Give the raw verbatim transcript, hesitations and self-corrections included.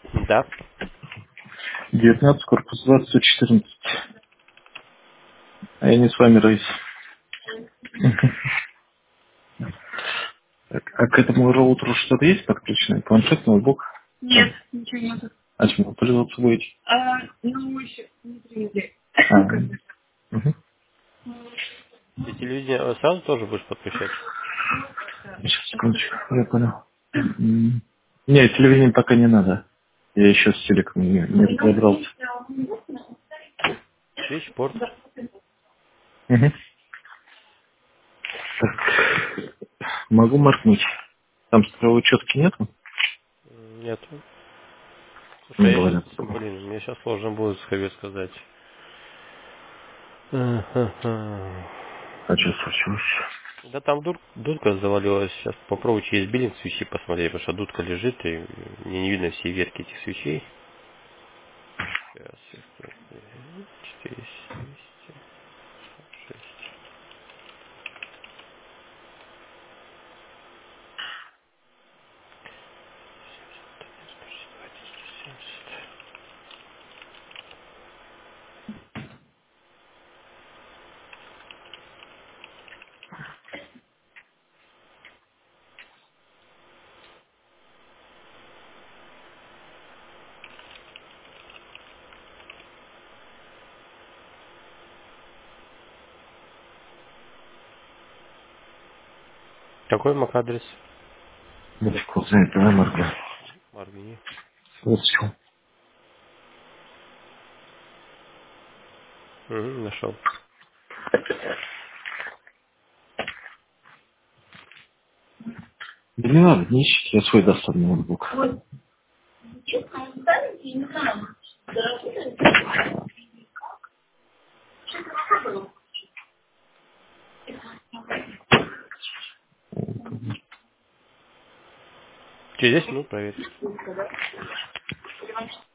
Да. девятнадцать, корпус двадцать, сто четырнадцать. А я не с вами, Раис. Так, а к этому роутеру что-то есть подключенное? Планшет, ноутбук? Нет, ничего нету. А чем вы пользоваться будете? А, ну, еще не привезли. А, угу. И телевидение э, сразу тоже будешь подключать? Сейчас, секундочку, я понял. М. Нет, телевидение пока не надо. Я еще с телеком не, не разобрался. Свечпорт? Угу. Так, могу моргнуть. Там стрелы четки нету? Нет. Ну, Слушай, я сейчас, говорят. блин, мне сейчас сложно будет себе сказать. Ага. А что случилось? Да там дур- дудка завалилась. Сейчас попробую через биллинг свечи посмотреть, потому что дудка лежит, и мне не видно все ветки этих свечей. Сейчас, четыре, двести, шесть. Какой мак-адрес? Дочку, знает, давай моргну. Моргни. Вот всё. Угу, нашел. Да не надо, не ищите, я свой достану ноутбук. Через десять минут проверь.